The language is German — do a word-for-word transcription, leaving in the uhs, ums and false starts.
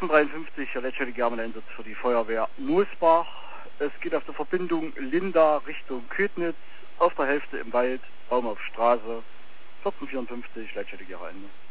dreiundfünfzig, der letzte German-Einsatz für die Feuerwehr Moosbach. Es geht auf der Verbindung Linda Richtung Ködnitz, auf der Hälfte im Wald, Baum auf Straße, vierzehn vierundfünfzig, letzte Ende.